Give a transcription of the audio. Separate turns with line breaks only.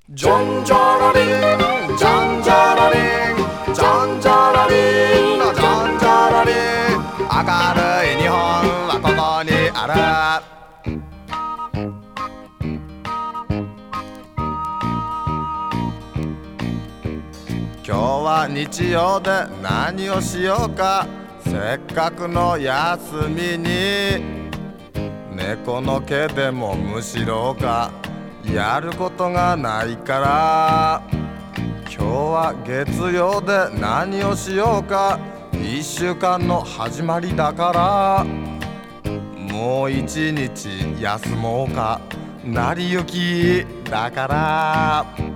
ジョンジャラリンジャンジャラリンジャンジャラリンジャンジャラリン、明るい日本はここにある。今日は日曜で何をしようか、せっかくの休みに猫の毛でもむしろうか、やることがないから。今日は月曜で何をしようか、一週間の始まりだからもう一日休もうか、成り行きだから。